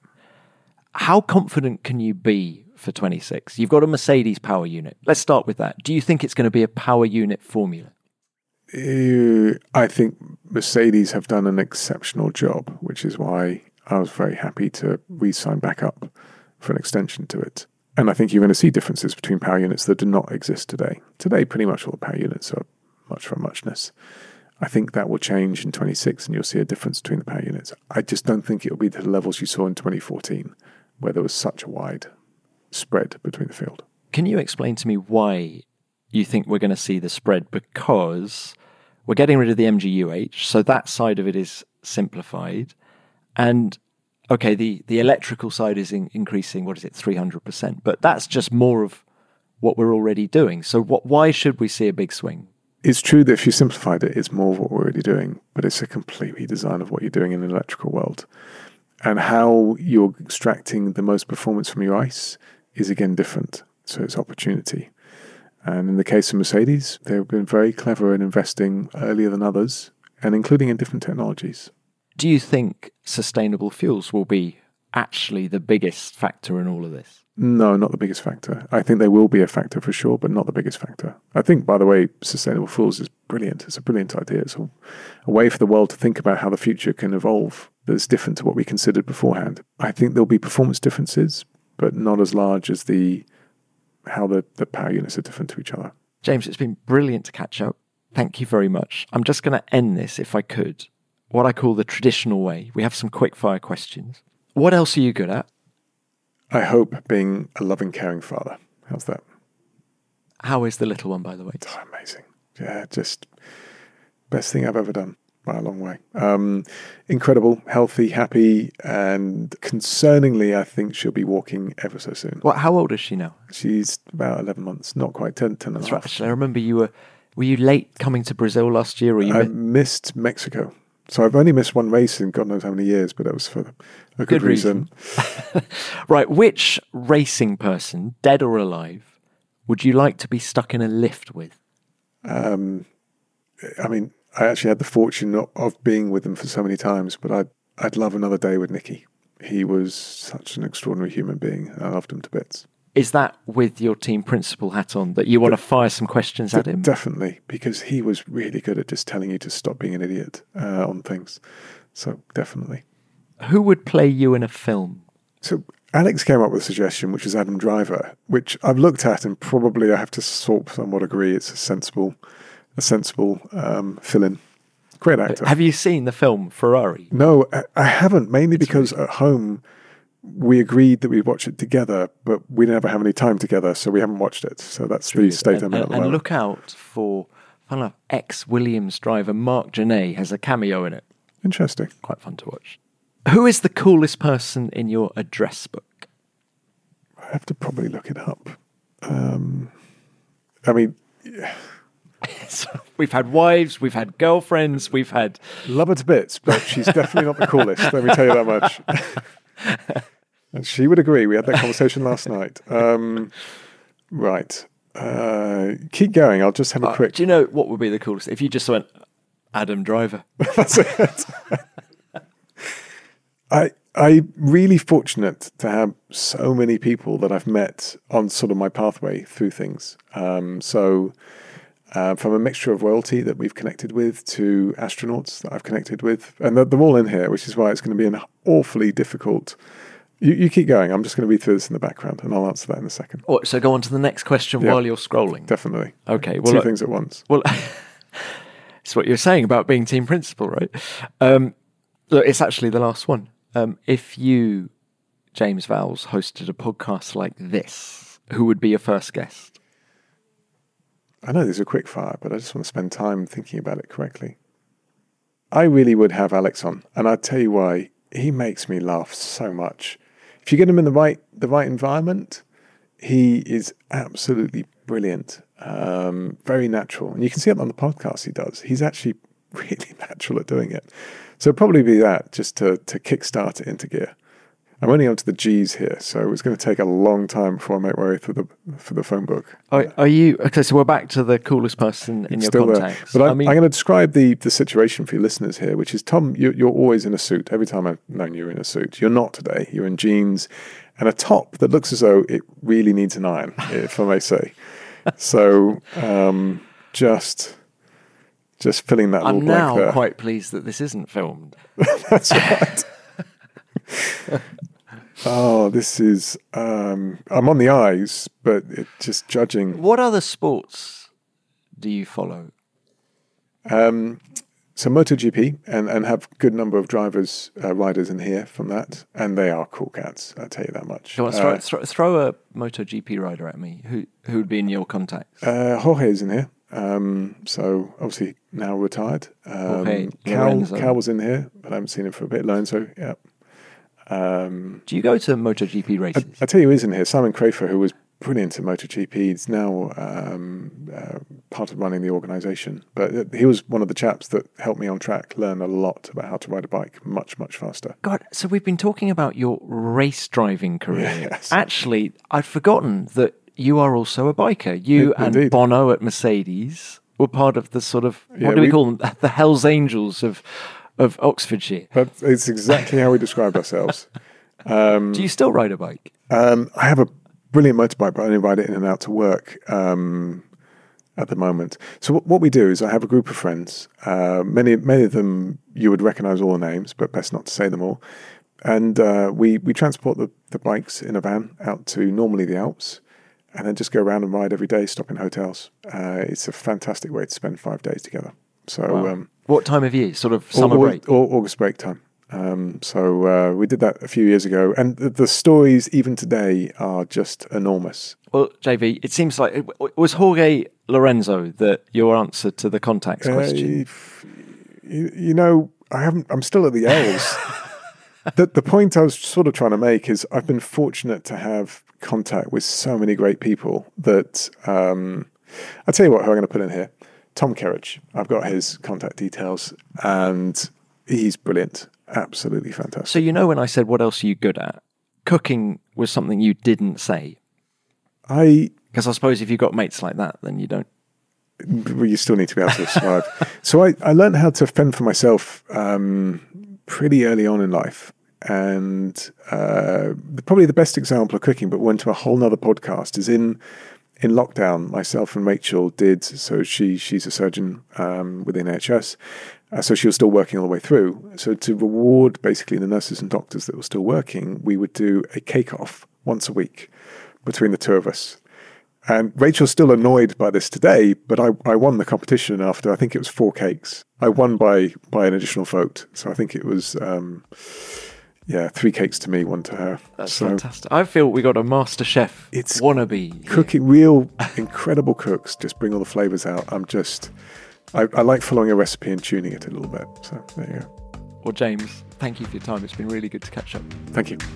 How confident can you be for twenty-six? You've got a Mercedes power unit. Let's start with that. Do you think it's going to be a power unit formula? Uh, I think Mercedes have done an exceptional job, which is why I was very happy to re-sign back up for an extension to it. And I think you're going to see differences between power units that do not exist today. Today, pretty much all the power units are much for muchness. I think that will change in twenty-six and you'll see a difference between the power units. I just don't think it will be to the levels you saw in twenty fourteen, where there was such a wide spread between the field. Can you explain to me why you think we're going to see the spread? Because we're getting rid of the M G U H, so that side of it is simplified. And, okay, the, the electrical side is in, increasing, what is it, three hundred percent. But that's just more of what we're already doing. So what, why should we see a big swing? It's true that if you simplified it, it's more of what we're already doing, but it's a complete redesign of what you're doing in an electrical world. And how you're extracting the most performance from your ICE is again different. So it's opportunity. And in the case of Mercedes, they've been very clever in investing earlier than others and including in different technologies. Do you think sustainable fuels will be actually the biggest factor in all of this? No, not the biggest factor. I think they will be a factor for sure, but not the biggest factor. I think, by the way, sustainable fuels is brilliant. It's a brilliant idea. It's a, a way for the world to think about how the future can evolve that's different to what we considered beforehand. I think there'll be performance differences, but not as large as the how the, the power units are different to each other. James, it's been brilliant to catch up. Thank you very much. I'm just going to end this, if I could, what I call the traditional way. We have some quick fire questions. What else are you good at? I hope being a loving, caring father. How's that? How is the little one, by the way? Oh, amazing. Yeah, just best thing I've ever done by a long way. Um, incredible, healthy, happy, and concerningly, I think she'll be walking ever so soon. What? How old is she now? She's about eleven months, not quite ten, ten and a That's half. right. Actually, I remember you were, were you late coming to Brazil last year? Or you I mi- missed Mexico. So I've only missed one race in God knows how many years, but that was for a good, Good reason. reason. Right, which racing person, dead or alive, would you like to be stuck in a lift with? Um, I mean, I actually had the fortune of, of being with them for so many times, but I'd, I'd love another day with Nicky. He was such an extraordinary human being. I loved him to bits. Is that with your team principal hat on that you want to fire some questions at him? Definitely, because he was really good at just telling you to stop being an idiot uh, on things. So definitely. Who would play you in a film? So Alex came up with a suggestion, which is Adam Driver, which I've looked at and probably I have to sort of somewhat agree it's a sensible, a sensible um, fill-in. Great actor. Have you seen the film Ferrari? No, I, I haven't, mainly because at home we agreed that we'd watch it together, but we never have any time together, so we haven't watched it. So that's the state I'm in and, at the and moment. look out for, fun enough, ex-Williams driver Mark Genet has a cameo in it. Interesting. Quite fun to watch. Who is the coolest person in your address book? I have to probably look it up. Um, I mean... Yeah. So we've had wives, we've had girlfriends, we've had... Love her to bits, but she's definitely not the coolest, let me tell you that much. And she would agree. We had that conversation last night. Um, right. Uh, keep going. I'll just have a Uh, quick... do you know what would be the coolest? If you just went, Adam Driver. That's it. I, I'm really fortunate to have so many people that I've met on sort of my pathway through things. Um, so... Uh, from a mixture of royalty that we've connected with to astronauts that I've connected with. And they're, they're all in here, which is why it's going to be an awfully difficult... You, you keep going. I'm just going to read through this in the background, and I'll answer that in a second. Oh, so go on to the next question Yeah. while you're scrolling. Definitely. Okay. Well, Two look, things at once. Well, it's what you're saying about being team principal, right? Um, look, it's actually the last one. Um, if you, James Vowles, hosted a podcast like this, who would be your first guest? I know these are quick fire, but I just want to spend time thinking about it correctly. I really would have Alex on, and I'll tell you why. He makes me laugh so much. If you get him in the right the right environment, he is absolutely brilliant, um, very natural. And you can see it on the podcast he does. He's actually really natural at doing it. So it'll probably be that, just to, to kickstart it into gear. I'm only on to the G's here, so it's going to take a long time before I make my way through the for the phone book. Are, are you okay? So we're back to the coolest person in your Still there. contacts. But I'm, I mean, I'm going to describe the, the situation for your listeners here, which is, Tom, you're, you're always in a suit. Every time I've known you're in a suit. You're not today. You're in jeans and a top that looks as though it really needs an iron, if I may say. So um, just just filling that I'm little blank now there. quite pleased that this isn't filmed. That's right. Oh, this is... Um, I'm on the eyes, but it just judging... What other sports do you follow? Um, so MotoGP, and, and have good number of drivers, uh, riders in here from that, and they are cool cats, I'll tell you that much. Go on, throw, Uh, throw, throw a MotoGP rider at me. Who who would be in your contacts? uh, Jorge's in here, um, so obviously now retired. Um, Jorge Cal, Lorenzo. Cal was in here, but I haven't seen him for a bit. Lorenzo, yeah. Um, Do you go to MotoGP I, races? I tell you who is in here, Simon Crafer, who was brilliant at MotoGP. He's now um, uh, part of running the organisation. But he was one of the chaps that helped me on track learn a lot about how to ride a bike much, much faster. God, so we've been talking about your race driving career. Yes. Actually, I'd forgotten that you are also a biker. You In- and indeed. Bono at Mercedes were part of the sort of, what Yeah, do we, we- call them? The Hells Angels of, of Oxfordshire. But it's exactly how we described ourselves. Do you still ride a bike? Um, I have a brilliant motorbike, but I only ride it in and out to work um, at the moment. So what, what we do is I have a group of friends. Uh, many many of them you would recognise all the names, but best not to say them all. And uh, we we transport the, the bikes in a van out to normally the Alps, and then just go around and ride every day, stop in hotels. Uh, it's a fantastic way to spend five days together. So Wow. um, What time of year? Sort of summer or, break? or August break time. Um, so uh, we did that a few years ago, and the, the stories even today are just enormous. Well, J V, it seems like it was Jorge Lorenzo that your answer to the contacts question. Uh, you, you know, I haven't. I'm still at the L's. the, the point I was sort of trying to make is I've been fortunate to have contact with so many great people that um, I'll tell you what. Who I'm going to put in here? Tom Kerridge. I've got his contact details, and he's brilliant. Absolutely fantastic. So you know when I said what else are you good at? Cooking was something you didn't say. I Because I suppose if you've got mates like that, then you don't. well, you still need to be able to survive. So I, I learned how to fend for myself um, pretty early on in life. And uh, probably the best example of cooking, but went to a whole nother podcast, is in in lockdown, myself and Rachel did, so she she's a surgeon um, within N H S, uh, so she was still working all the way through. So to reward basically the nurses and doctors that were still working, we would do a cake-off once a week between the two of us. And Rachel's still annoyed by this today, but I, I won the competition after, I think it was four cakes. I won by by an additional vote. So I think it was, um, Yeah, three cakes to me, one to her. That's so fantastic. I feel we got a master chef it's wannabe. Cooking, real incredible cooks just bring all the flavours out. I'm just, I, I like following a recipe and tuning it a little bit. So there you go. Well, James, thank you for your time. It's been really good to catch up. Thank you.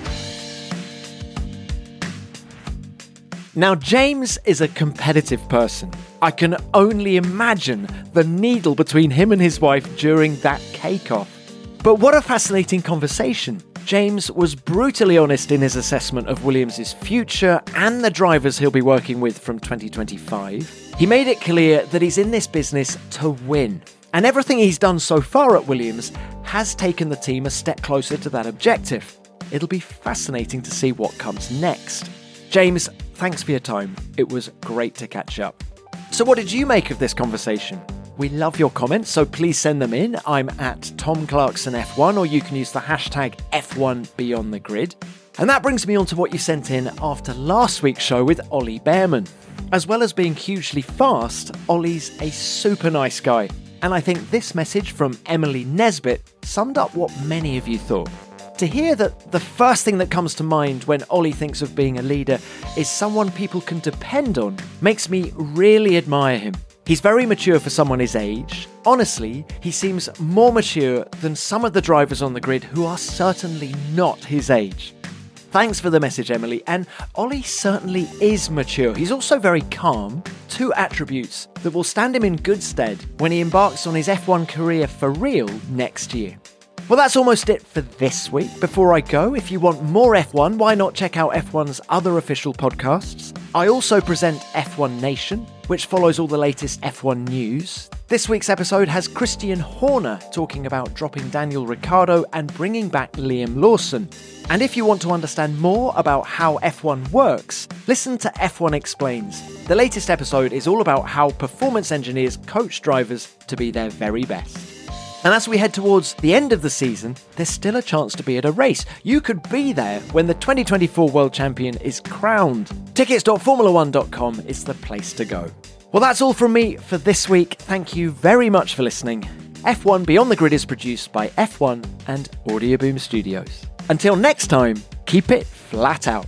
Now, James is a competitive person. I can only imagine the needle between him and his wife during that cake-off. But what a fascinating conversation. James was brutally honest in his assessment of Williams' future and the drivers he'll be working with from twenty twenty-five. He made it clear that he's in this business to win. And everything he's done so far at Williams has taken the team a step closer to that objective. It'll be fascinating to see what comes next. James, thanks for your time. It was great to catch up. So what did you make of this conversation? We love your comments, so please send them in. I'm at Tom Clarkson F one, or you can use the hashtag F one Beyond the Grid. And that brings me on to what you sent in after last week's show with Ollie Behrman. As well as being hugely fast, Ollie's a super nice guy. And I think this message from Emily Nesbitt summed up what many of you thought. To hear that the first thing that comes to mind when Ollie thinks of being a leader is someone people can depend on makes me really admire him. He's very mature for someone his age. Honestly, he seems more mature than some of the drivers on the grid who are certainly not his age. Thanks for the message, Emily. And Ollie certainly is mature. He's also very calm, two attributes that will stand him in good stead when he embarks on his F one career for real next year. Well, that's almost it for this week. Before I go, if you want more F one, why not check out F one's other official podcasts? I also present F one Nation, which follows all the latest F one news. This week's episode has Christian Horner talking about dropping Daniel Ricciardo and bringing back Liam Lawson. And if you want to understand more about how F one works, listen to F one Explains. The latest episode is all about how performance engineers coach drivers to be their very best. And as we head towards the end of the season, there's still a chance to be at a race. You could be there when the twenty twenty-four World Champion is crowned. tickets dot formula one dot com is the place to go. Well, that's all from me for this week. Thank you very much for listening. F one Beyond the Grid is produced by F one and Audioboom Studios. Until next time, keep it flat out.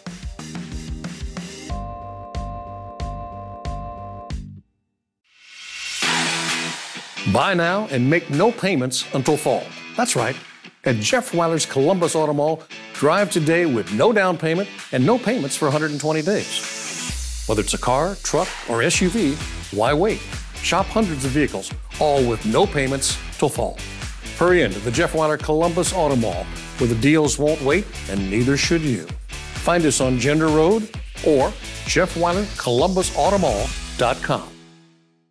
Buy now and make no payments until fall. That's right. At Jeff Weiler's Columbus Auto Mall, drive today with no down payment and no payments for one hundred twenty days. Whether it's a car, truck, or S U V, why wait? Shop hundreds of vehicles, all with no payments till fall. Hurry into the Jeff Weiler Columbus Auto Mall, where the deals won't wait and neither should you. Find us on Gender Road or Jeff Weiler Columbus Auto Mall dot com.